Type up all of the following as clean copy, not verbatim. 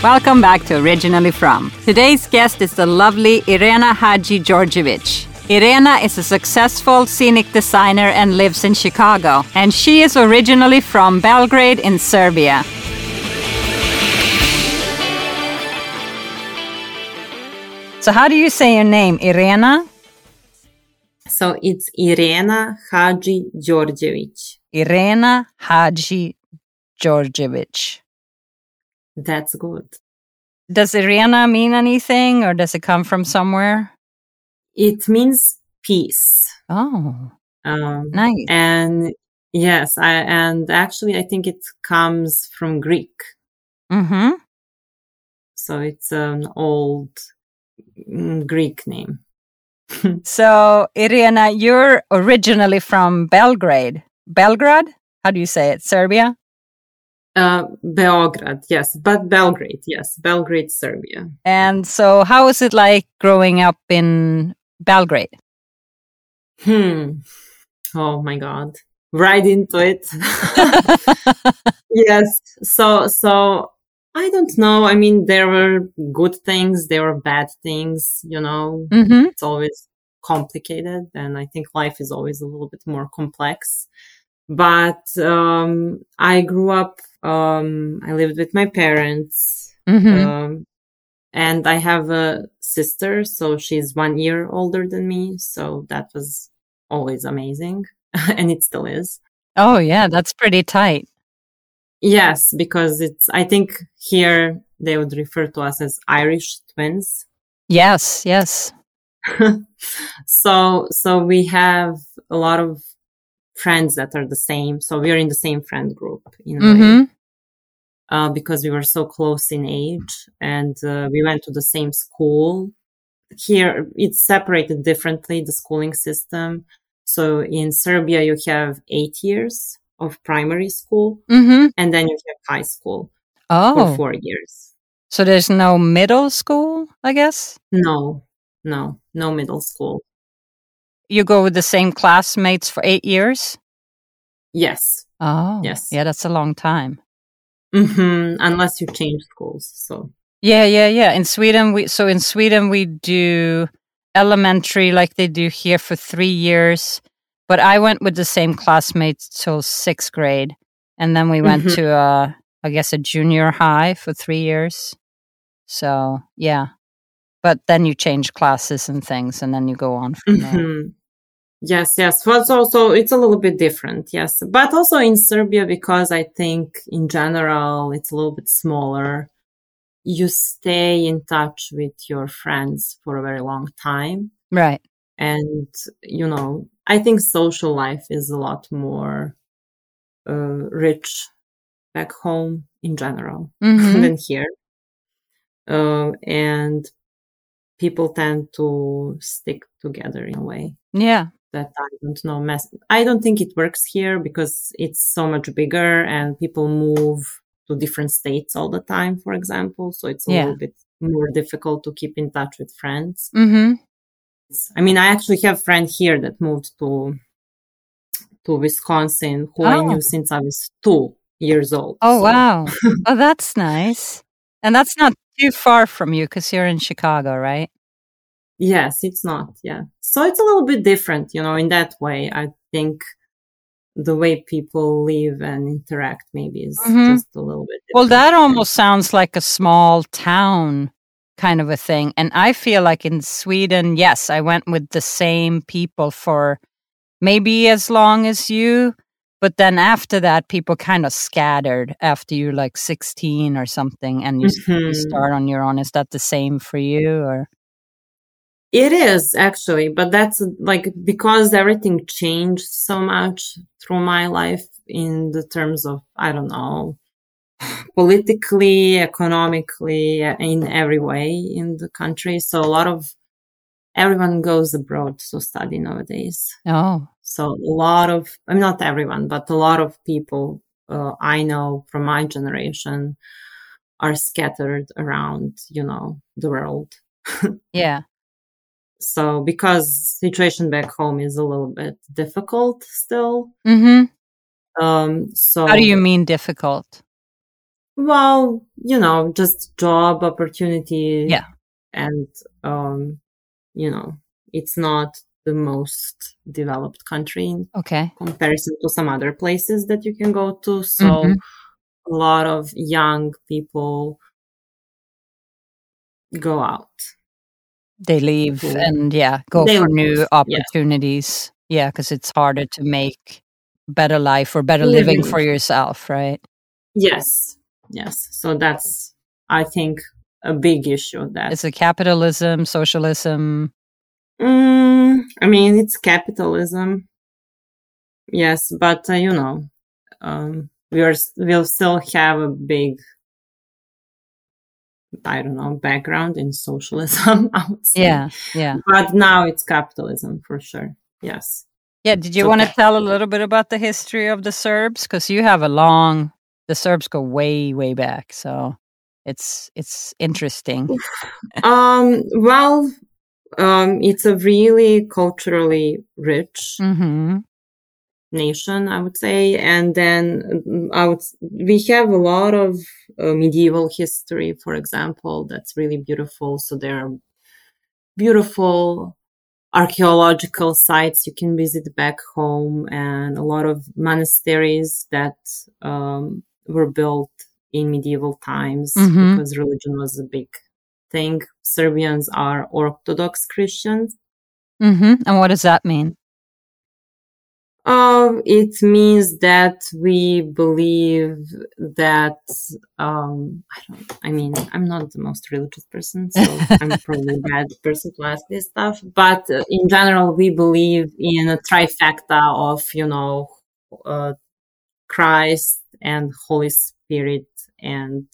Welcome back to Originally From. Today's guest is the lovely Irena Hadjigeorgievich. Irena is a successful scenic designer and lives in Chicago, and she is originally from Belgrade in Serbia. So how do you say your name, Irena? So it's Irena Hadjigeorgievich. Irena Hadjigeorgievich. That's good. Does Irena mean anything, or does it come from somewhere? It means peace. Oh, nice. And yes, I think it comes from Greek. Mm-hmm. So it's an old Greek name. So, Irena, you're originally from Belgrade. Belgrade? How do you say it? Serbia? Beograd, yes, but Belgrade, yes, Belgrade, Serbia. And so, how was it like growing up in Belgrade? Oh my God, right into it. Yes, so I don't know. I mean, there were good things, there were bad things. Mm-hmm. It's always complicated, and I think life is always a little bit more complex. But I grew up. I lived with my parents, Mm-hmm. and I have a sister, so she's 1 year older than me. So that was always amazing, and it still is. Oh, yeah, that's pretty tight. Yes, because I think here they would refer to us as Irish twins. Yes, yes. So we have a lot of friends that are the same. So we're in the same friend group in a way. Because we were so close in age, and we went to the same school. Here, it's separated differently, the schooling system. So in Serbia, you have 8 years of primary school, Mm-hmm. and then you have high school Oh, for 4 years. so there's no middle school, I guess? No middle school. You go with the same classmates for 8 years? Yes. Oh, Yes. yeah, that's a long time. Unless you change schools. So Yeah. In Sweden, we do elementary like they do here for 3 years. But I went with the same classmates till 6th grade, and then we went to I guess a junior high for 3 years. So yeah, but then you change classes and things, and then you go on from there. Yes. Well, so it's a little bit different, yes. But also in Serbia, because I think in general it's a little bit smaller, you stay in touch with your friends for a very long time. Right. And, I think social life is a lot more rich back home in general than here. And people tend to stick together in a way. Yeah. That I don't know. I don't think it works here because it's so much bigger and people move to different states all the time, for example. So it's a little bit more difficult to keep in touch with friends. Mm-hmm. I mean, I actually have a friend here that moved to Wisconsin who I knew since I was 2 years old. Oh, so. Wow. Oh, that's nice. And that's not too far from you because you're in Chicago, right? Yes, it's not. Yeah. So it's a little bit different, in that way. I think the way people live and interact maybe is just a little bit different. Well, that almost sounds like a small town kind of a thing. And I feel like in Sweden, yes, I went with the same people for maybe as long as you. But then after that, people kind of scattered after you're like 16 or something and you start on your own. Is that the same for you or? It is actually, but that's like because everything changed so much through my life in the terms of, I don't know, politically, economically, in every way in the country. So everyone goes abroad to study nowadays. Oh. So not everyone, but a lot of people I know from my generation are scattered around, the world. Yeah. So because situation back home is a little bit difficult still. Mm-hmm. So how do you mean difficult? Well, just job opportunity. Yeah. And, it's not the most developed country in comparison to some other places that you can go to. So a lot of young people go out. They leave and go for new opportunities. Yeah, because it's harder to make better life or better living for yourself, right? Yes. So that's, I think, a big issue. Is it capitalism, socialism? I mean, it's capitalism. Yes, but we'll still have a big, I don't know, background in socialism, I would say. Yeah. But now it's capitalism for sure. Yes. Yeah. Did you want to tell a little bit about the history of the Serbs? Because you have the Serbs go way, way back. So it's interesting. Well, it's a really culturally rich nation, I would say. And then we have a lot of medieval history, for example, that's really beautiful. So there are beautiful archaeological sites you can visit back home, and a lot of monasteries that were built in medieval times because religion was a big thing. Serbians are Orthodox Christians. And what does that mean? It means that we believe that, I'm not the most religious person, so I'm probably a bad person to ask this stuff. But in general, we believe in a trifecta of, Christ and Holy Spirit and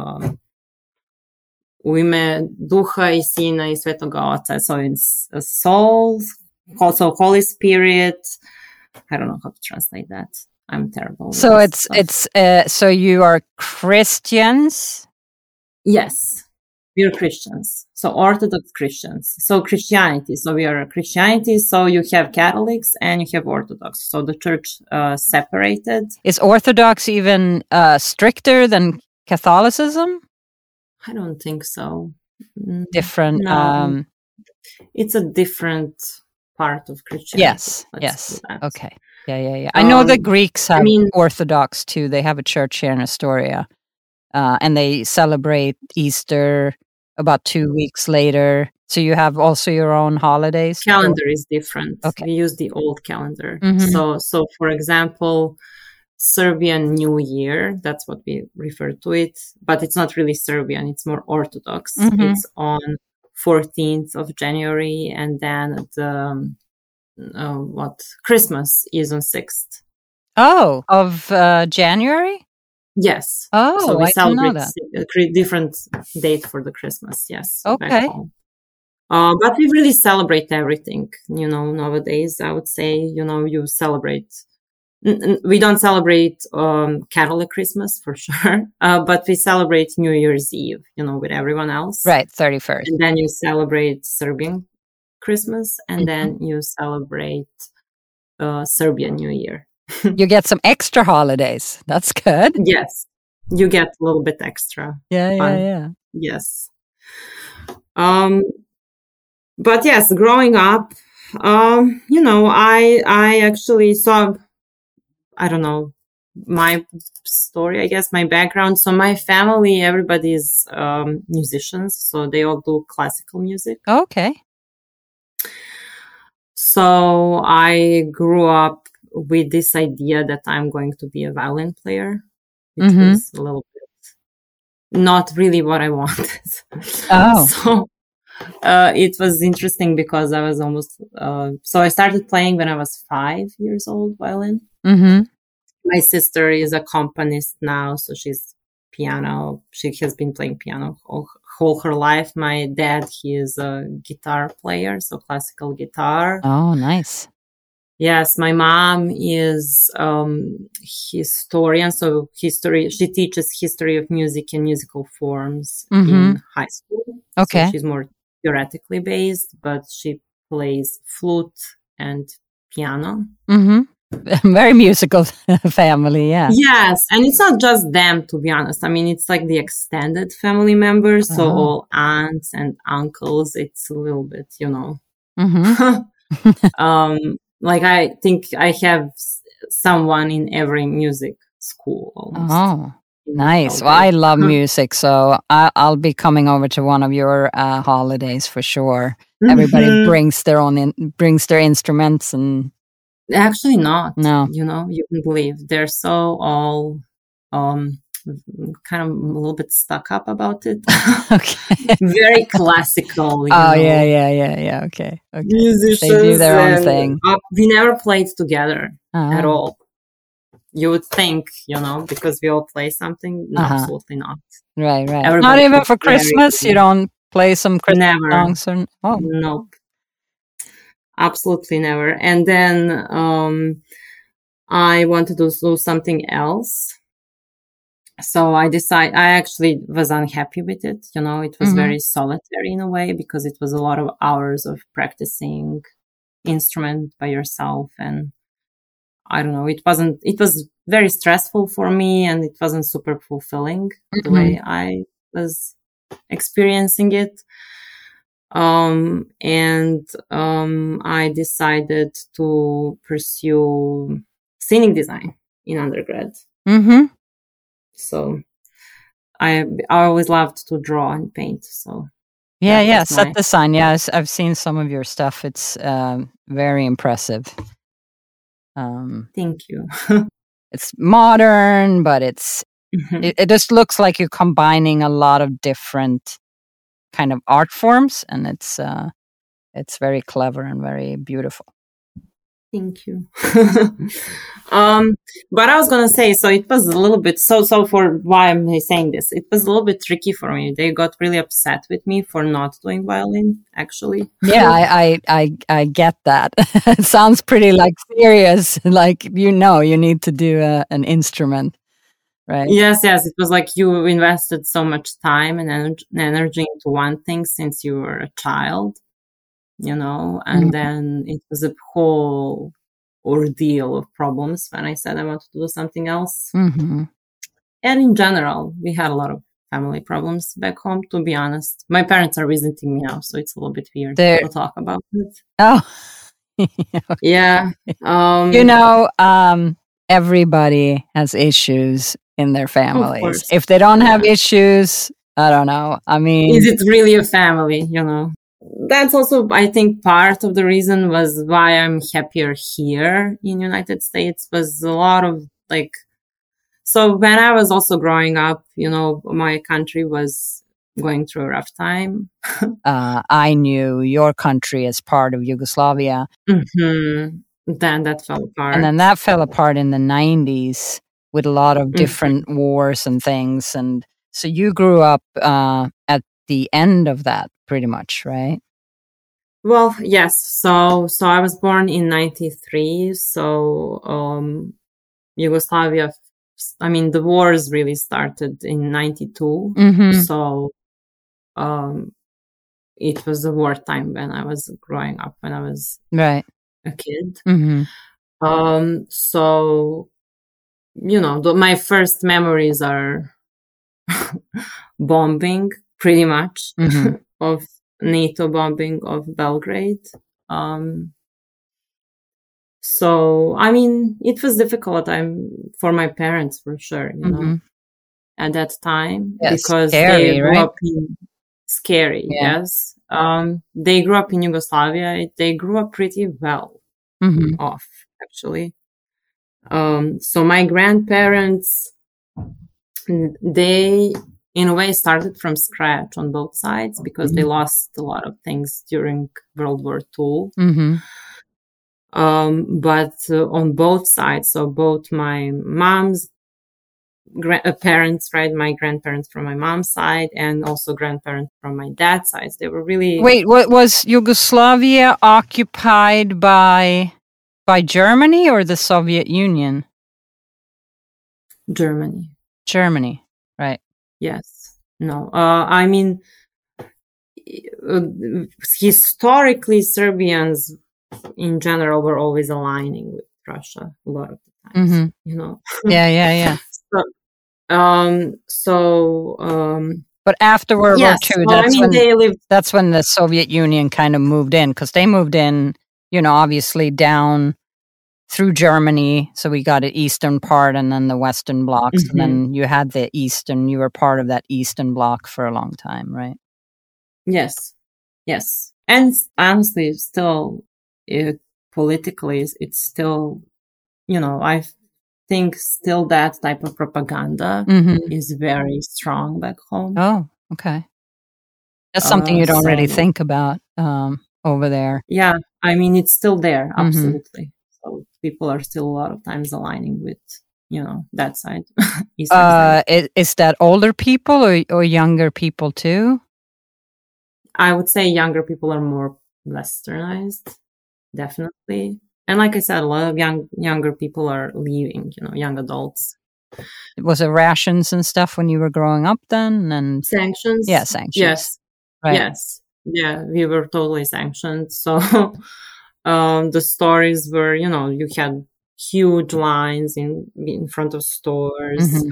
u ime Duha I Sina I Svetoga Oca. So it's a soul, also Holy Spirit. I don't know how to translate that. I'm terrible. So so you are Christians? Yes, we're Christians. So Orthodox Christians. So Christianity. So we are Christianity. So you have Catholics and you have Orthodox. So the church separated. Is Orthodox even stricter than Catholicism? I don't think so. Different. No. It's a different part of Christianity. Yes. Okay. Yeah. I know the Greeks have Orthodox too. They have a church here in Astoria, and they celebrate Easter about 2 weeks later. So you have also your own holidays. Calendar is different. Okay. We use the old calendar. So for example, Serbian New Year, that's what we refer to it, but it's not really Serbian. It's more Orthodox. It's on 14th of January, and then the Christmas is on 6th. Oh, of January? Yes. Oh, so we celebrate a different date for the Christmas. Yes. Okay. But we really celebrate everything, nowadays. I would say, you celebrate. We don't celebrate Catholic Christmas for sure, but we celebrate New Year's Eve, with everyone else. Right, 31st. And then you celebrate Serbian Christmas, and then you celebrate Serbian New Year. You get some extra holidays. That's good. Yes, you get a little bit extra. Yeah. Yes. But yes, growing up, I actually saw, I don't know, my story, I guess, my background. So my family, everybody is musicians, so they all do classical music. Okay. So I grew up with this idea that I'm going to be a violin player, which was a little bit not really what I wanted. Oh. So it was interesting because I was almost, so I started playing when I was 5 years old, violin. My sister is a accompanist now, so she's piano. She has been playing piano whole her life. My dad, he is a guitar player, so classical guitar. Oh, nice. Yes, my mom is historian, so history. She teaches history of music and musical forms in high school. Okay, so she's more theoretically based, but she plays flute and piano. Very musical family, yeah. Yes, and it's not just them, to be honest. I mean, it's like the extended family members, so all aunts and uncles. It's a little bit, like I think I have someone in every music school almost. Oh, nice. Well, I love music, so I'll be coming over to one of your holidays for sure. Everybody brings their instruments and. Actually not. No. You can believe they're so all kind of a little bit stuck up about it. Okay. Very classical. Yeah. Okay. Musicians. They do their own thing. We never played together at all. You would think, because we all play something. No, absolutely not. Right. Everybody not even for Christmas? You don't play some Christmas songs? Nope. Absolutely never. And then I wanted to do something else. So I actually was unhappy with it. It was very solitary in a way because it was a lot of hours of practicing instrument by yourself. And I don't know, it was very stressful for me and it wasn't super fulfilling the way I was experiencing it. I decided to pursue scenic design in undergrad. So I always loved to draw and paint. So set design. Yes, I've seen some of your stuff. It's very impressive. Thank you. It's modern, but it just looks like you're combining a lot of different kind of art forms, and it's very clever and very beautiful. Thank you. But I was gonna say, so it was a little bit so for why I'm saying this. It was a little bit tricky for me. They got really upset with me for not doing violin. Actually, yeah, I get that. It sounds pretty like serious. Like you need to do an instrument. Right. Yes. It was like you invested so much time and energy into one thing since you were a child, and then it was a whole ordeal of problems when I said I wanted to do something else. And in general, we had a lot of family problems back home, to be honest. My parents are visiting me now, so it's a little bit weird to talk about it. Oh. Yeah. Everybody has issues in their families. If they don't have issues, I don't know. I mean, is it really a family? That's also, I think, part of the reason was why I'm happier here in United States. Was a lot of so when I was also growing up, my country was going through a rough time. I knew your country as part of Yugoslavia. Then that fell apart. And then that fell apart in the 90s with a lot of different wars and things. And so you grew up at the end of that pretty much, right? Well, yes. So I was born in 93. So Yugoslavia, I mean, the wars really started in 92. So it was a wartime when I was growing up, when I was a kid. So, my first memories are bombing, pretty much, of NATO bombing of Belgrade. So, I mean, it was difficult for my parents, for sure, at that time, because scary, they grew up in scary. Yes. They grew up in Yugoslavia. They grew up pretty well off, actually. So my grandparents, they in a way started from scratch on both sides because they lost a lot of things during World War II. But on both sides, so both my mom's parents, right, my grandparents from my mom's side, and also grandparents from my dad's side, they were really. Wait, what was Yugoslavia occupied by Germany or the Soviet Union? Germany, right? Yes. No. I mean, historically, Serbians in general were always aligning with Russia a lot of the times, you know. Yeah. But after World War II, that's when the Soviet Union kind of moved in, because they moved in, you know, obviously down through Germany. So we got an eastern part and then the western blocks. And then you had the eastern, you were part of that eastern bloc for a long time, right? Yes. And honestly, still, politically, it's still, you know, I think still that type of propaganda is very strong back home. Oh, okay. That's something you don't really think about over there. Yeah, I mean, it's still there, absolutely. So people are still a lot of times aligning with, you know, that side. Side. Is that older people or younger people too? I would say younger people are more westernized, definitely. And like I said, a lot of younger people are leaving, you know, young adults. Was it rations and stuff when you were growing up then? And sanctions? Yeah, sanctions. Yes. Right. Yes. Yeah, we were totally sanctioned. So the stories were, you know, you had huge lines in front of stores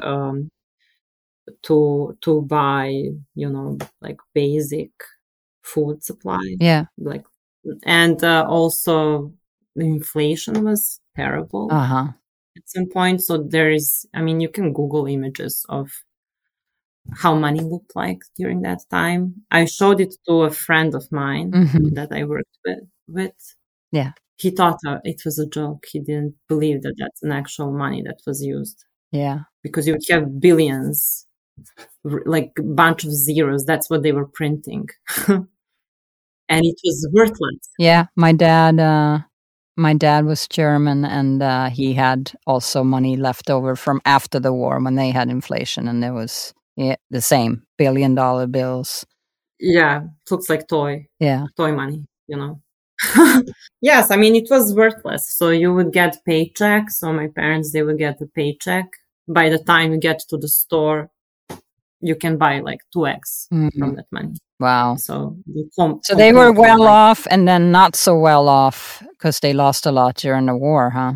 to buy, you know, like basic food supply. Yeah. Like, and also the inflation was terrible at some point. So there is, I mean, you can Google images of how money looked like during that time. I showed it to a friend of mine that I worked with. Yeah. He thought it was a joke. He didn't believe that that's an actual money that was used. Yeah. Because you would have billions, like a bunch of zeros. That's what they were printing. And it was worthless. Yeah. My dad was German, and he had also money left over from after the war when they had inflation, and there was the same $1 billion bills. Yeah, it looks like toy money, you know. Yes, I mean, it was worthless. So you would get paycheck. So my parents, they would get a paycheck. By the time you get to the store, you can buy like 2x from that money. Wow. So they were well off and then not so well off because they lost a lot during the war, huh?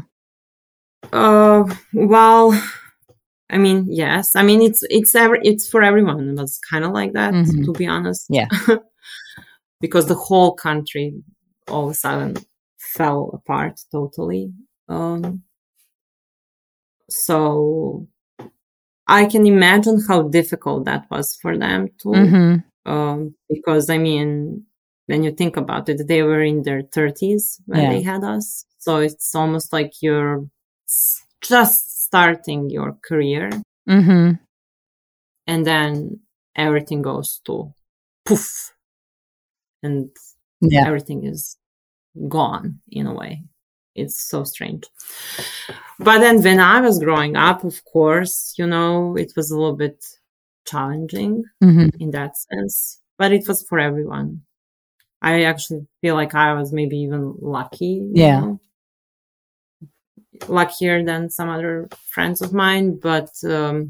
Well, I mean, yes. I mean, it's for everyone. It was kind of like that, to be honest. Yeah. Because the whole country all of a sudden fell apart totally. So I can imagine how difficult that was for them too. Because I mean, when you think about it, they were in their 30s when they had us. So it's almost like you're just starting your career. And then everything goes to poof. And everything is gone in a way. It's so strange. But then when I was growing up, of course, you know, it was a little bit challenging in that sense, but it was for everyone. I actually feel like I was maybe even lucky, you know, luckier than some other friends of mine, but it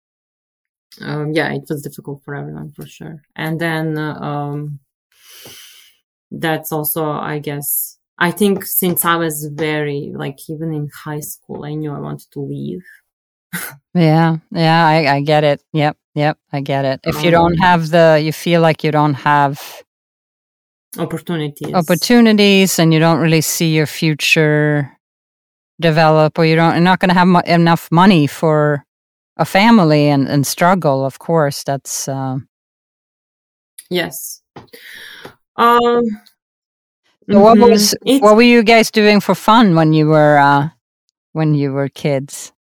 was difficult for everyone for sure. And then that's also, I guess, I think since I was very, like, even in high school, I knew I wanted to leave. Yeah, I get it. Yep, I get it. If you don't have you feel like you don't have opportunities and you don't really see your future develop, or you're not going to have enough money for a family and struggle, of course, that's... Yes. So what were you guys doing for fun when you were kids?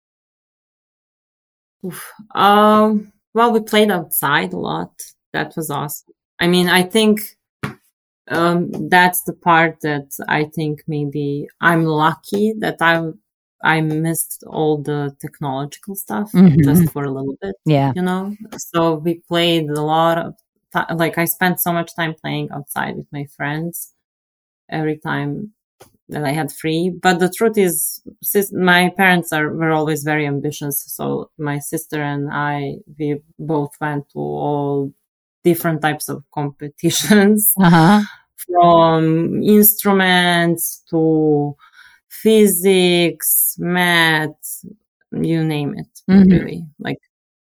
Well, we played outside a lot. That was awesome. I mean, I think that's the part that I think maybe I'm lucky that I missed all the technological stuff just for a little bit. Yeah, you know. So we played a lot of like I spent so much time playing outside with my friends every time that I had free. But the truth is, my parents were always very ambitious. So my sister and I, we both went to all different types of competitions, from instruments to physics, math, you name it, really. Like,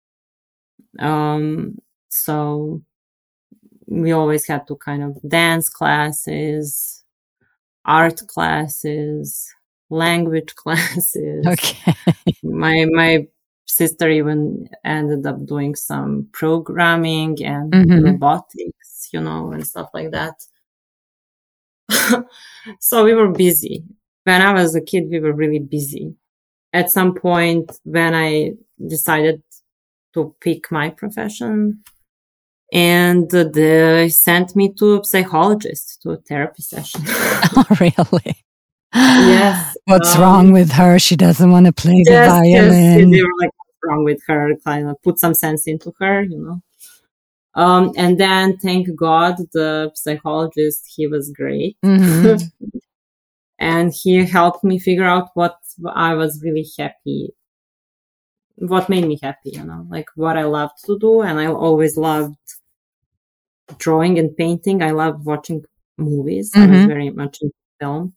so we always had to kind of dance classes, art classes, language classes. Okay. My sister even ended up doing some programming and robotics, and stuff like that. So we were busy. When I was a kid, we were really busy. At some point, when I decided to pick my profession, and they sent me to a psychologist, to a therapy session. Oh, really? Yes. What's wrong with her? She doesn't want to play the violin. Yes, they were like, what's wrong with her? Kind of put some sense into her, And then, thank God, the psychologist, he was great. And he helped me figure out what I was really happy, what made me happy, like what I loved to do. And I always loved drawing and painting. I loved watching movies. I was very much into film.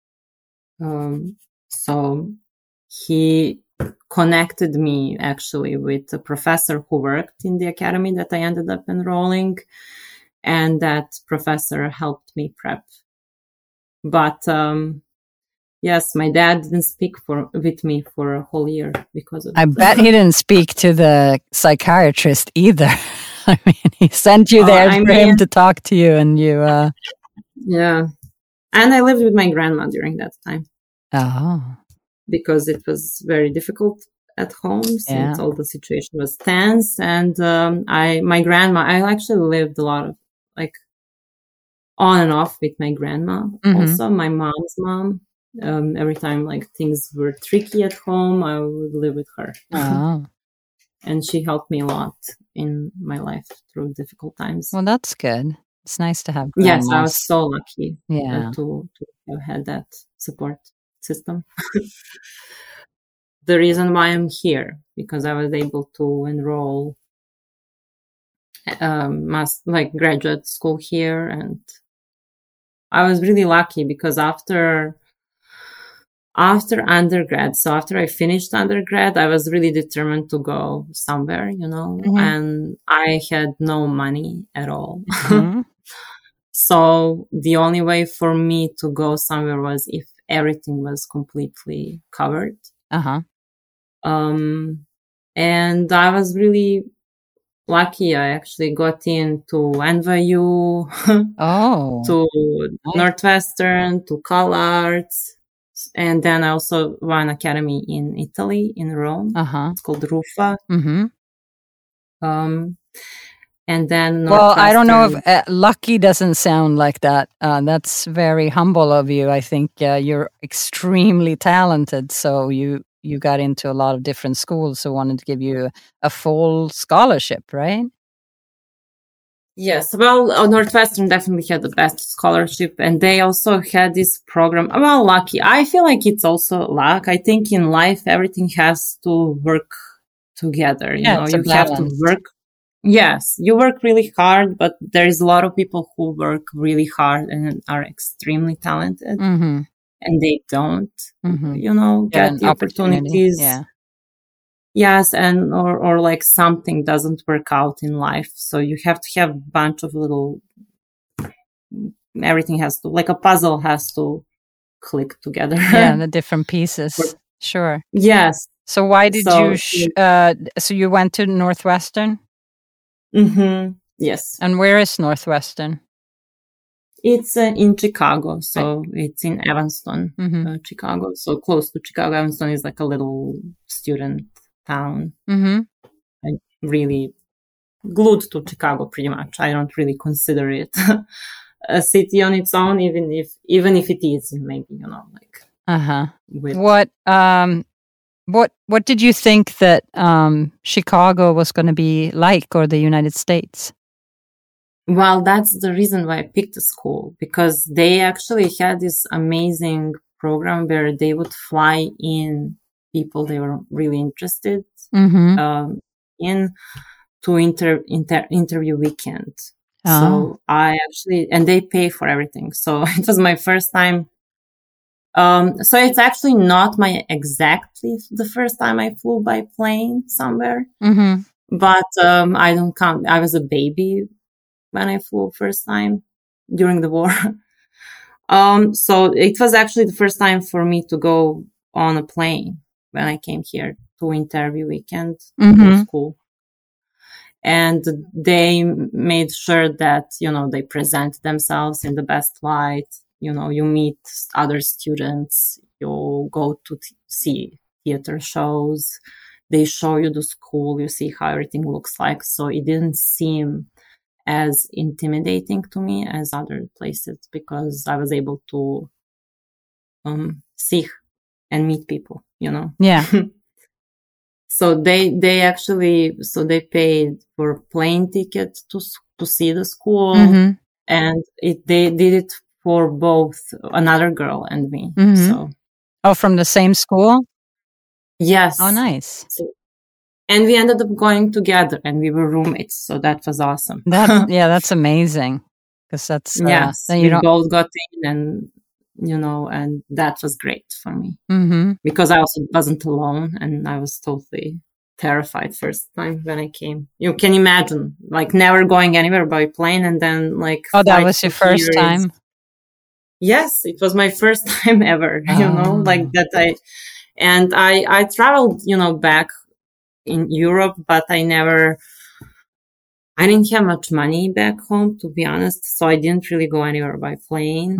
So he connected me actually with a professor who worked in the academy that I ended up enrolling. And that professor helped me prep. But yes, my dad didn't speak with me for a whole year because of it. I bet he didn't speak to the psychiatrist either. I mean, he sent you there for him to talk to you, and you... Yeah. And I lived with my grandma during that time. Oh. Because it was very difficult at home since all the situation was tense. And my grandma, I actually lived a lot of, like, on and off with my grandma. Also, my mom's mom. Every time like things were tricky at home, I would live with her. Oh. And she helped me a lot in my life through difficult times. Well, that's good. It's nice to have grandmas. Yes, I was so lucky to have had that support system. The reason why I'm here, because I was able to enroll graduate school here, and I was really lucky because after undergrad, so after I finished undergrad, I was really determined to go somewhere, and I had no money at all. So the only way for me to go somewhere was if everything was completely covered. And I was really lucky. I actually got into NYU, to Northwestern, to CalArts. And then I also ran academy in Italy, in Rome. It's called Rufa. And then well, I don't know if lucky doesn't sound like that. That's very humble of you. I think you're extremely talented. So you got into a lot of different schools who wanted to give you a full scholarship, right? Yes, well, Northwestern definitely had the best scholarship, and they also had this program. Well, lucky. I feel like it's also luck. I think in life, everything has to work together. You have to work. Yes, you work really hard, but there's a lot of people who work really hard and are extremely talented, and they don't, get the opportunities. Yeah. Yes, and or like something doesn't work out in life, so you have to have a bunch of little. Everything has to, like a puzzle, has to click together. Yeah, the different pieces. Sure. Yes. So why did you? So you went to Northwestern. Yes. And where is Northwestern? It's in Chicago, so it's in Evanston, Chicago. So close to Chicago. Evanston is like a little student town. I'm really glued to Chicago pretty much. I don't really consider it a city on its own, even if it is, maybe, like. What did you think that Chicago was going to be like, or the United States? Well, that's the reason why I picked the school, because they actually had this amazing program where they would fly in people they were really interested in to interview weekend. So I actually, and they pay for everything. So it was my first time So it's actually not my exactly the first time I flew by plane somewhere, but I don't count. I was a baby when I flew first time during the war. So it was actually the first time for me to go on a plane when I came here to interview weekend to school. And they made sure that, they present themselves in the best light. You meet other students, you go to see theater shows. They show you the school, you see how everything looks like. So it didn't seem as intimidating to me as other places because I was able to see and meet people, Yeah. So they paid for plane ticket to see the school, and they did it for both another girl and me. So from the same school? Yes. Oh, nice. And we ended up going together, and we were roommates. So that was awesome. That's amazing. Because that's yes, we both got in, and and that was great for me because I also wasn't alone, and I was totally terrified first time when I came. You can imagine, like, never going anywhere by plane, and then like that was your first time. Yes, it was my first time ever. Like that. I traveled back in Europe, but I didn't have much money back home, to be honest, so I didn't really go anywhere by plane.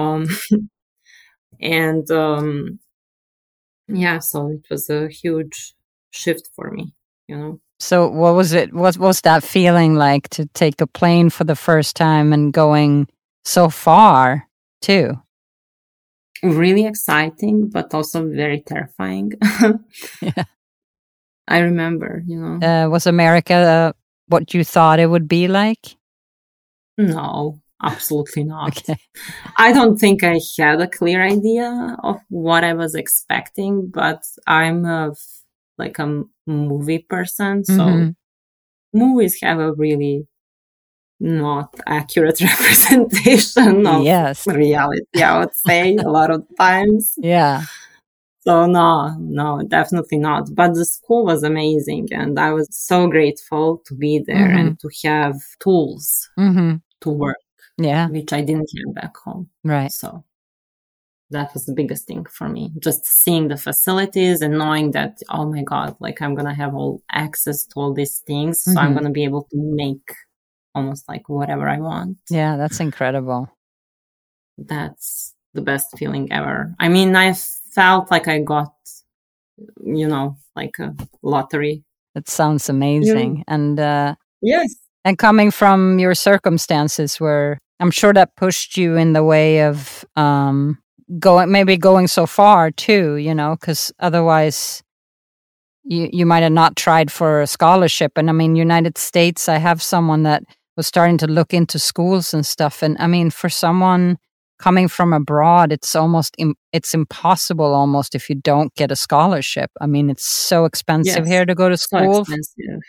So it was a huge shift for me, So what was it? What was that feeling like to take a plane for the first time and going so far too? Really exciting, but also very terrifying. Yeah. I remember, Was America what you thought it would be like? No, absolutely not. Okay. I don't think I had a clear idea of what I was expecting, but I'm a movie person, so movies have a really not accurate representation of reality, I would say, a lot of times. Yeah. So no, definitely not. But the school was amazing, and I was so grateful to be there and to have tools to work. Yeah. Which I didn't have back home. Right. So that was the biggest thing for me. Just seeing the facilities and knowing that, oh my God, like I'm going to have all access to all these things. So I'm going to be able to make almost like whatever I want. Yeah, that's incredible. That's the best feeling ever. I mean, I felt like I got, like a lottery. That sounds amazing. And yes. And coming from your circumstances where I'm sure that pushed you in the way of going so far too, because otherwise you might have not tried for a scholarship. And I mean, United States, I have someone that was starting to look into schools and stuff. And I mean, for someone coming from abroad, it's impossible almost if you don't get a scholarship. I mean, it's so expensive here to go to school. So expensive.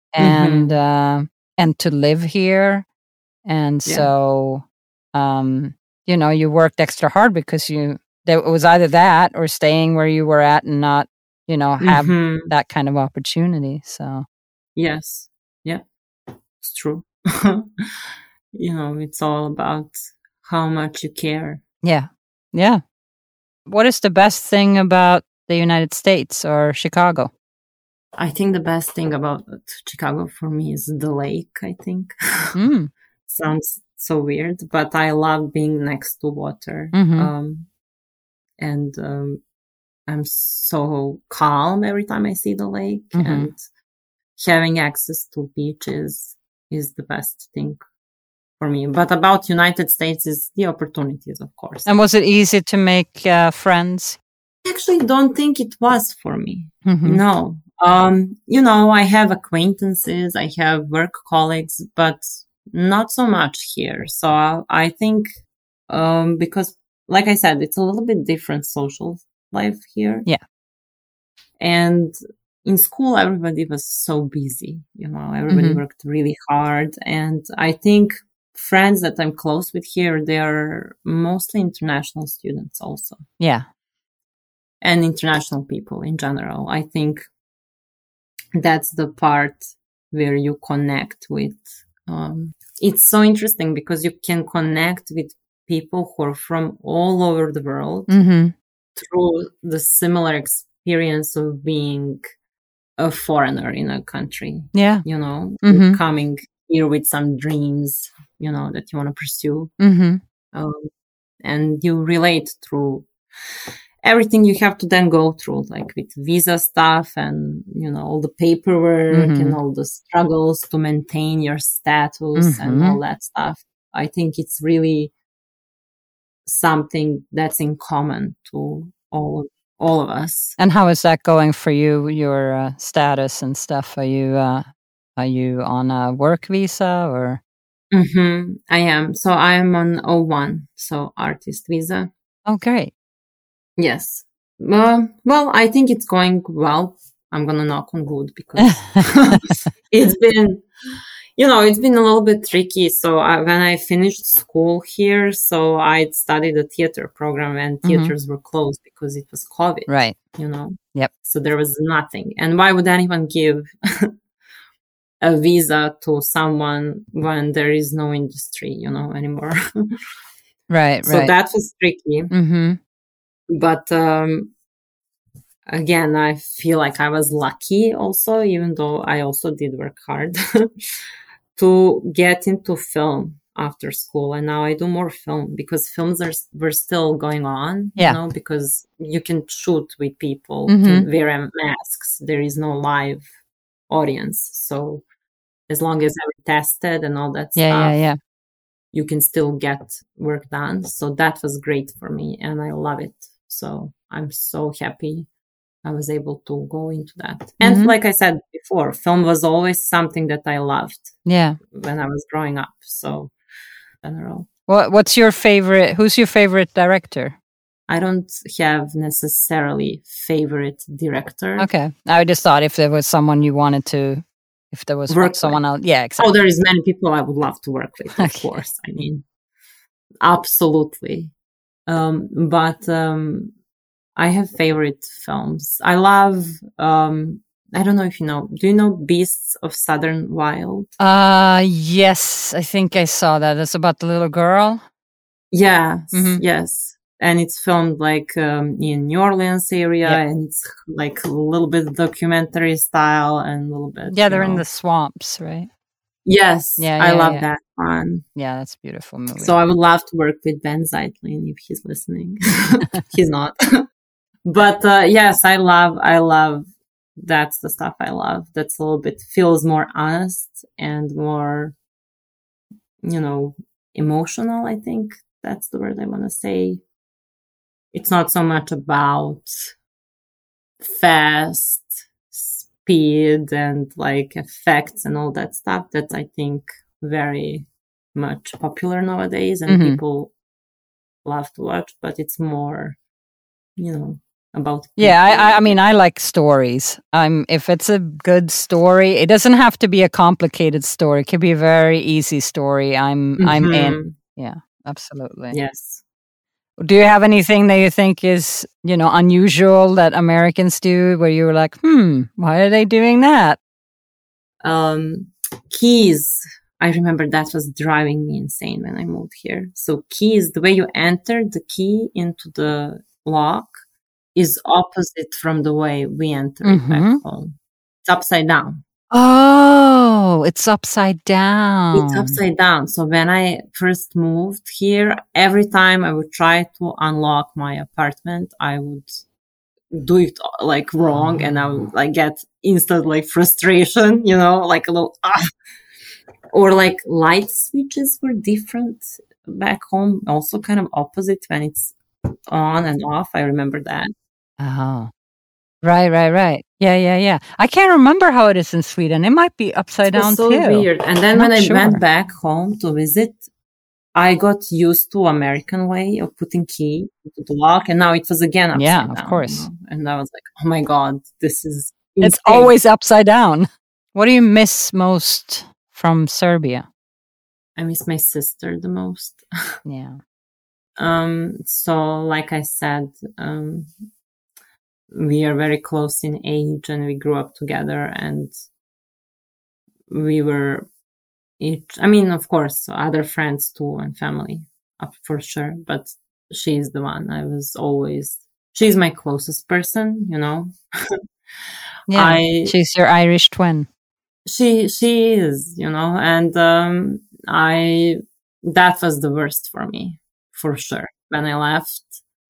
And to live here. And so, you worked extra hard because it was either that or staying where you were at and not, have that kind of opportunity. So, yes. Yeah, it's true. It's all about how much you care. Yeah. Yeah. What is the best thing about the United States or Chicago? I think the best thing about Chicago for me is the lake, I think. Sounds so weird, but I love being next to water. And I'm so calm every time I see the lake, and having access to beaches is the best thing for me. But about United States is the opportunities, of course. And was it easy to make friends? I actually don't think it was for me. No. I have acquaintances, I have work colleagues, but not so much here. So I think, because like I said, it's a little bit different social life here. Yeah. And in school, everybody was so busy, everybody worked really hard. And I think friends that I'm close with here, they are mostly international students also. Yeah. And international people in general. I think that's the part where you connect with. It's so interesting because you can connect with people who are from all over the world through the similar experience of being a foreigner in a country. Yeah. You know, you're coming here with some dreams, you know, that you want to pursue. And you relate through everything you have to then go through, like with visa stuff and, you know, all the paperwork and all the struggles to maintain your status and all that stuff. I think it's really something that's in common to all of us. And how is that going for you, your status and stuff? Are you on a work visa or? I am. So I'm on O1, so artist visa. Oh, great. Yes. Well, I think it's going well. I'm going to knock on wood because it's been a little bit tricky. So when I finished school here, so I studied a theater program and theaters were closed because it was COVID. Right. You know? Yep. So there was nothing. And why would anyone give a visa to someone when there is no industry, you know, anymore? Right. So that was tricky. But again, I feel like I was lucky also, even though I also did work hard to get into film after school. And now I do more film because films were still going on, you know, because you can shoot with people, can wear masks. There is no live audience. So as long as I'm tested and all that stuff, you can still get work done. So that was great for me and I love it. So I'm so happy I was able to go into that. And like I said before, film was always something that I loved when I was growing up. So, in general. What's your favorite? Who's your favorite director? I don't have necessarily favorite director. Okay. I just thought if there was someone you wanted to, if there was someone else. Yeah, exactly. Oh, there is many people I would love to work with, of course. I mean, absolutely. But I have favorite films. I love, I don't know if you know, do you know Beasts of Southern Wild? Yes, I think I saw that. It's about the little girl. Yes, yes. And it's filmed like in New Orleans area and it's like a little bit documentary style and a little bit. Yeah, they're in the swamps, right? Yes, I love that one. Yeah, that's a beautiful movie. So I would love to work with Ben Zeitlin if he's listening. He's not. But yes, I love that's the stuff I love. That's a little bit feels more honest and more, you know, emotional, I think. That's the word I want to say. It's not so much about fast speed and like effects and all that stuff. That's, I think, very much popular nowadays and people love to watch, but it's more, you know, about people. Yeah, I mean, I like stories. If it's a good story, it doesn't have to be a complicated story. It could be a very easy story. I'm in. Yeah, absolutely. Yes. Do you have anything that you think is, you know, unusual that Americans do where you're like, why are they doing that? Keys. I remember that was driving me insane when I moved here. So keys, the way you enter the key into the lock is opposite from the way we enter it back home. It's upside down. Oh, it's upside down. It's upside down. So when I first moved here, every time I would try to unlock my apartment, I would do it like wrong and I would like get instant like frustration, you know, like a little, or like light switches were different back home. Also kind of opposite when it's on and off. I remember that. Oh, right. Yeah. I can't remember how it is in Sweden. It might be upside down so too. Weird. And then when I went back home to visit, I got used to American way of putting key into the lock, and now it was again upside down. Yeah, of course. You know? And I was like, oh my God, this is insane. It's always upside down. What do you miss most from Serbia? I miss my sister the most. Yeah. So like I said, we are very close in age and we grew up together, and we were I mean, of course, other friends too and family, for sure. But she's the one she's my closest person, you know. Yeah. She's your Irish twin. She is, you know, and that was the worst for me, for sure. When I left,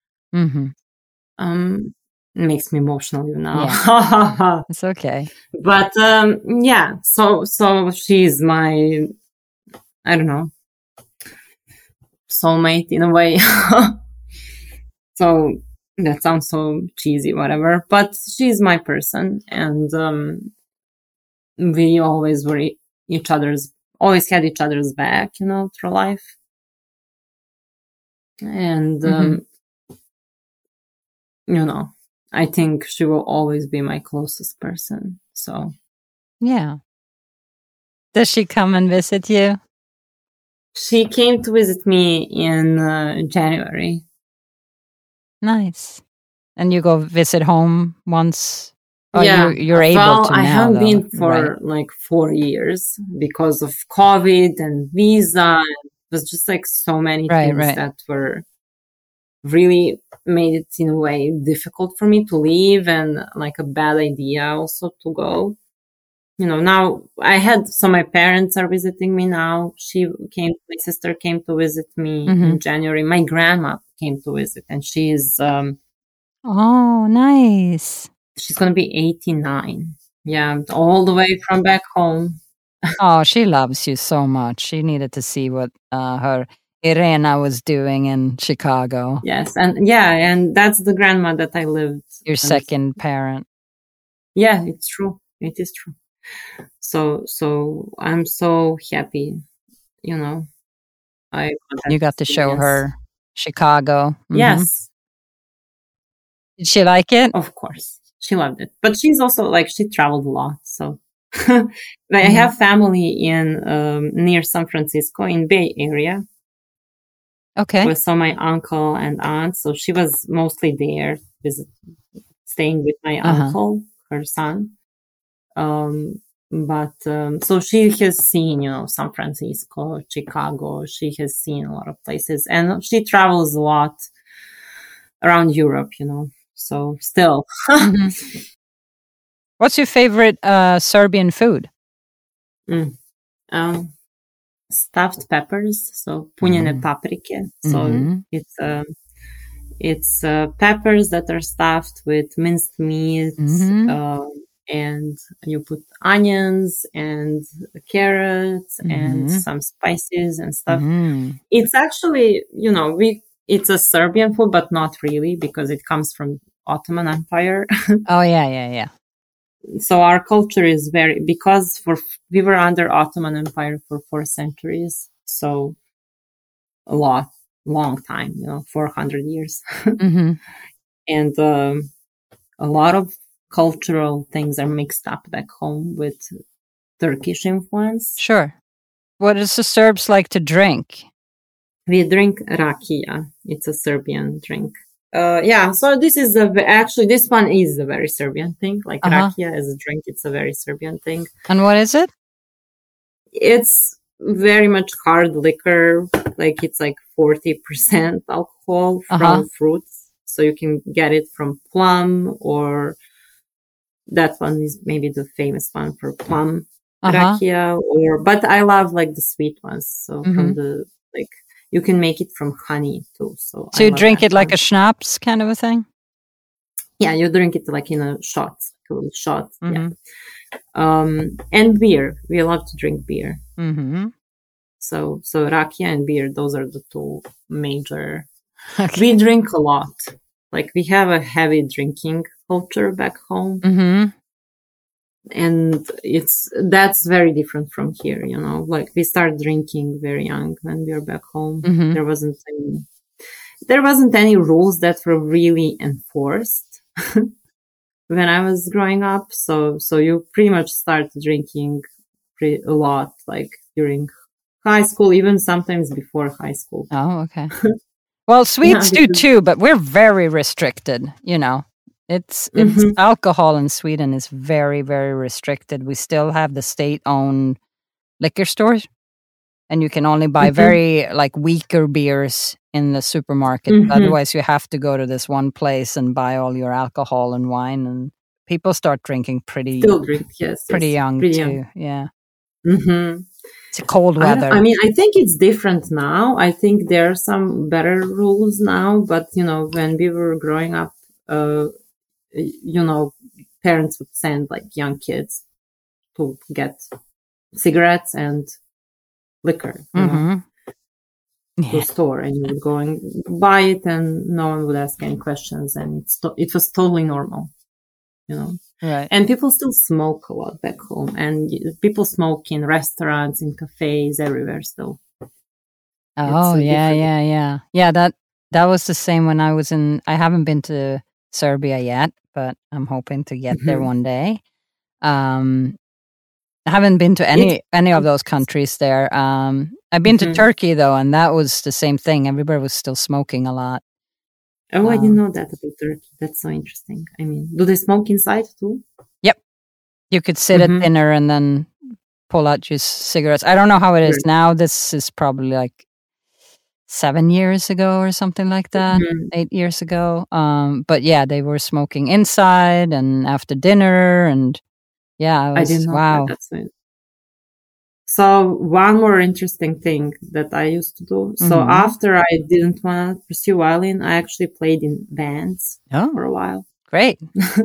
it makes me emotional, you know. Yeah. It's okay. But yeah, so she's my, I don't know, soulmate in a way. So that sounds so cheesy, whatever. But she's my person, and we always were always had each other's back, you know, through life. And you know, I think she will always be my closest person. So yeah. Does she come and visit you? She came to visit me in January. Nice. And you go visit home once? Oh, yeah, you're able to now, I haven't though, been for right? like 4 years because of COVID and visa. It was just like so many things that were really made it in a way difficult for me to leave, and like a bad idea also to go. You know, now my parents are visiting me now. My sister came to visit me in January. My grandma came to visit, and she's, oh, nice. She's going to be 89. Yeah. All the way from back home. Oh, she loves you so much. She needed to see what her Irena was doing in Chicago. Yes. And that's the grandma that I lived. Your second parent. Yeah, it's true. It is true. So I'm so happy, you know. You got to show her Chicago. Yes. Did she like it? Of course. She loved it. But she's also like, she traveled a lot. So I have family in near San Francisco in Bay Area. Okay. So my uncle and aunt. So she was mostly there, staying with my uncle, her son. But so she has seen, you know, San Francisco, Chicago. She has seen a lot of places, and she travels a lot around Europe, you know. So still. What's your favorite Serbian food? Stuffed peppers, so punjene paprike. So it's peppers that are stuffed with minced meat, and you put onions and carrots and some spices and stuff. It's actually, you know, it's a Serbian food, but not really, because it comes from Ottoman Empire. Oh, yeah. So our culture is because we were under Ottoman Empire for 4 centuries. So long time, you know, 400 years. And a lot of cultural things are mixed up back home with Turkish influence. Sure. What does the Serbs like to drink? We drink rakia. It's a Serbian drink. Yeah, so this one is a very Serbian thing. Like rakia as a drink, it's a very Serbian thing. And what is it? It's very much hard liquor. Like it's like 40% alcohol from fruits. So you can get it from plum, or that one is maybe the famous one for plum rakia. But I love like the sweet ones. So from the you can make it from honey too. So you drink it like a schnapps kind of a thing? Yeah, you drink it like in a shot. Yeah. And beer. We love to drink beer. So rakia and beer, those are the two major. We drink a lot. Like we have a heavy drinking culture back home. And that's very different from here, you know, like we start drinking very young when we were back home. There wasn't any rules that were really enforced when I was growing up. So you pretty much start drinking a lot, like during high school, even sometimes before high school. Oh, okay. Well, Swedes do too, but we're very restricted, you know. It's alcohol in Sweden is very, very restricted. We still have the state-owned liquor stores, and you can only buy very like weaker beers in the supermarket. Otherwise, you have to go to this one place and buy all your alcohol and wine. And people start drinking pretty young too. Yeah. It's a cold weather. I mean, I think it's different now. I think there are some better rules now, but you know, when we were growing up, you know, parents would send like young kids to get cigarettes and liquor to the store, and you would go and buy it, and no one would ask any questions, and it was totally normal, you know. Right. And people still smoke a lot back home, and people smoke in restaurants, in cafes, everywhere still. Oh, yeah. That was the same when I was I haven't been to Serbia yet, but I'm hoping to get there one day. I haven't been to any of those countries there. I've been to Turkey though, and that was the same thing. Everybody was still smoking a lot. Oh, I didn't know that about Turkey. That's so interesting. I mean, do they smoke inside too? Yep. You could sit at dinner and then pull out your cigarettes. I don't know how it is now. This is probably like 7 years ago or something like that, 8 years ago. But yeah, they were smoking inside and after dinner, and yeah, I didn't know wow. That's it. So one more interesting thing that I used to do. So after I didn't want to pursue violin, I actually played in bands for a while. Great.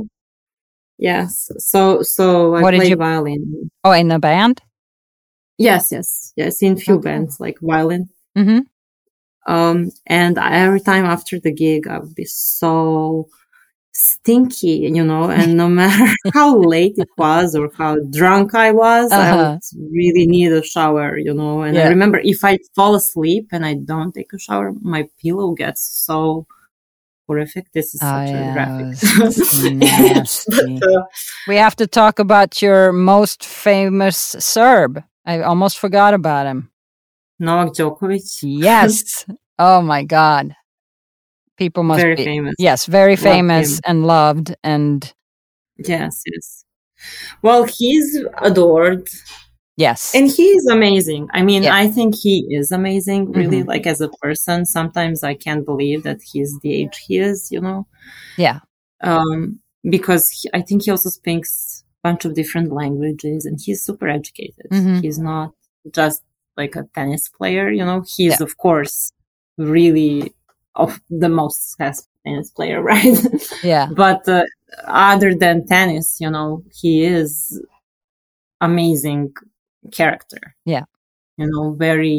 Yes. So I played violin. Oh, in a band? Yes. In few bands, like violin. And every time after the gig, I would be so stinky, you know, and no matter how late it was or how drunk I was, I would really need a shower, you know. And I remember if I fall asleep and I don't take a shower, my pillow gets so horrific. This is such a graphic. We have to talk about your most famous Serb. I almost forgot about him. Novak Djokovic. Yes. Oh my God. People must be famous. Yes, very famous and loved. And yes. Well, he's adored. Yes. And he is amazing. I mean, I think he is amazing, really, like as a person. Sometimes I can't believe that he's the age he is, you know? Yeah. Because I think he also speaks a bunch of different languages, and he's super educated. He's not just like a tennis player, you know? He's, of course, really of the most successful tennis player, right? Yeah. But other than tennis, you know, he is amazing character. Yeah. You know,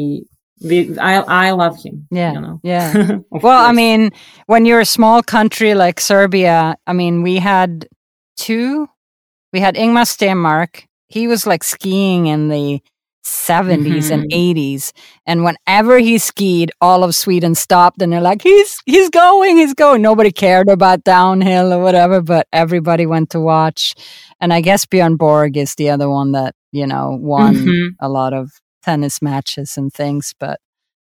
I love him. Yeah. You know? Yeah. Well, I mean, when you're a small country like Serbia, I mean, we had Ingmar Stenmark. He was like skiing in the 70s and 80s, and whenever he skied, all of Sweden stopped, and they're like, he's going. Nobody cared about downhill or whatever, but everybody went to watch. And I guess Björn Borg is the other one that, you know, won a lot of tennis matches and things. But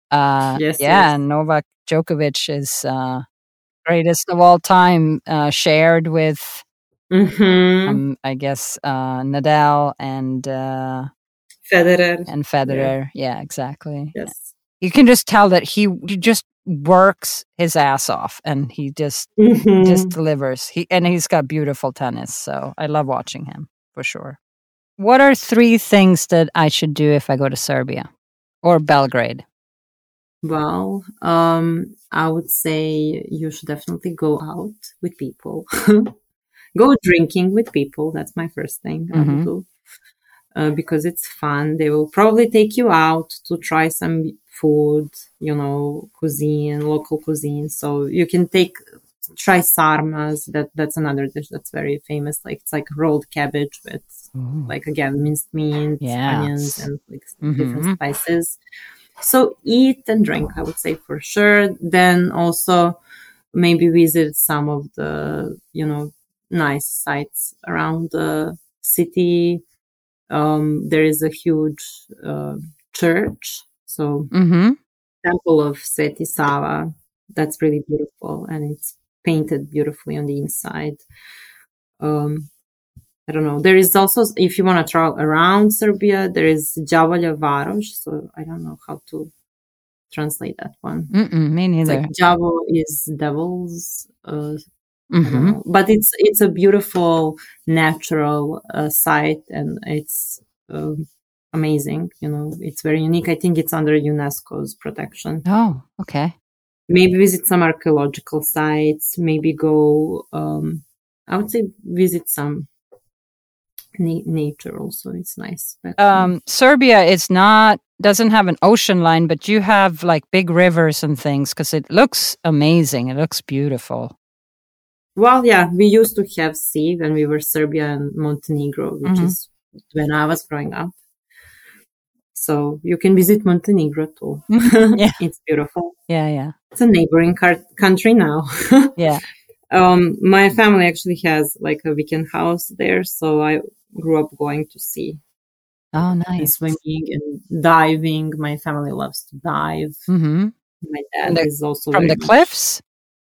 Novak Djokovic is greatest of all time, shared with I guess Nadal and Federer. Yeah, exactly. Yes. You can just tell that he just works his ass off, and he just delivers. He's got beautiful tennis, so I love watching him for sure. What are 3 things that I should do if I go to Serbia or Belgrade? Well, I would say you should definitely go out with people. Go drinking with people. That's my first thing I would do. Because it's fun. They will probably take you out to try some food, you know, local cuisine. So you can try sarmas. That's another dish that's very famous. Like it's like rolled cabbage with like, again, minced meat, onions, and like different spices. So eat and drink, I would say, for sure. Then also maybe visit some of the, you know, nice sites around the city. There is a huge church So Temple of Sveti Sava, that's really beautiful, and it's painted beautifully on the inside. I don't know. There is also, if you want to travel around Serbia, there is Đavolja Varoš. So I don't know how to translate that one. Me neither. Like Đavo is devil's, but it's a beautiful natural site, and it's amazing. You know, it's very unique. I think it's under UNESCO's protection. Oh, okay. Maybe visit some archaeological sites. Maybe go. I would say visit some nature also. It's nice. But, Serbia doesn't have an ocean line, but you have like big rivers and things, because it looks amazing. It looks beautiful. Well, yeah, we used to have sea when we were Serbia and Montenegro, which is when I was growing up. So you can visit Montenegro too. Yeah. It's beautiful. Yeah. It's a neighboring country now. Yeah. My family actually has like a weekend house there, so I grew up going to sea. Oh, nice. And swimming and diving. My family loves to dive. My dad is also from the cliffs.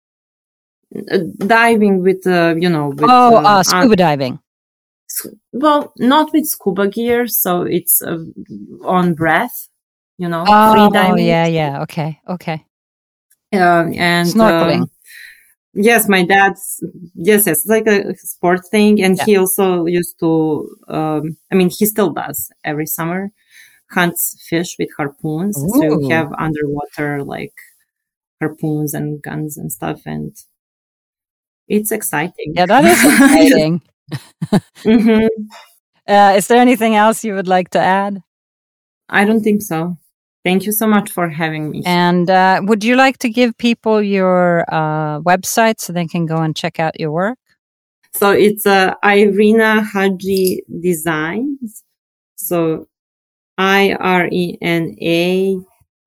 Diving with scuba diving. Well, not with scuba gear, so it's on breath. Free diving. Yeah. Okay. And snorkeling. Yes, my dad's, it's like a sport thing. And he also used to, he still does every summer, hunts fish with harpoons. Ooh. So we have underwater, like, harpoons and guns and stuff. And it's exciting. Yeah, that is exciting. Is there anything else you would like to add? I don't think so. Thank you so much for having me. And would you like to give people your website so they can go and check out your work? So it's Irina Hadzi Designs. So IRENA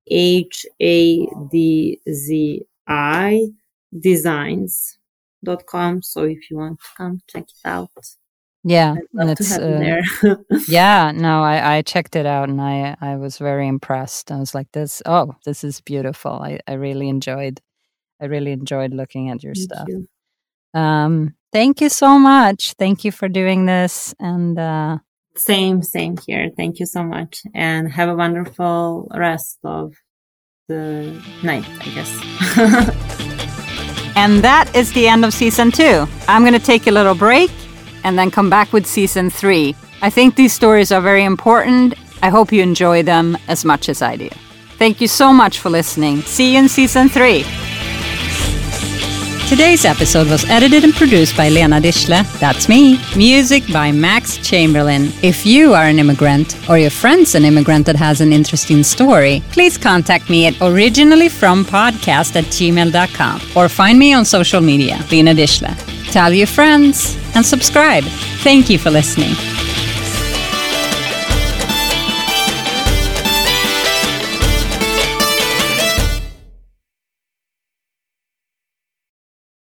HADZI designs.com. So if you want to come check it out. Yeah, and it's there. Yeah, no, I checked it out and I was very impressed. I was like, this is beautiful. I really enjoyed looking at your stuff. You. Thank you so much. Thank you for doing this. And same here. Thank you so much, and have a wonderful rest of the night, I guess. And that is the end of season 2. I'm going to take a little break and then come back with season 3. I think these stories are very important. I hope you enjoy them as much as I do. Thank you so much for listening. See you in season 3. Today's episode was edited and produced by Lena Dischle. That's me. Music by Max Chamberlain. If you are an immigrant or your friend's an immigrant that has an interesting story, please contact me at originallyfrompodcast@gmail.com or find me on social media, Lena Dischle. Tell your friends and subscribe. Thank you for listening.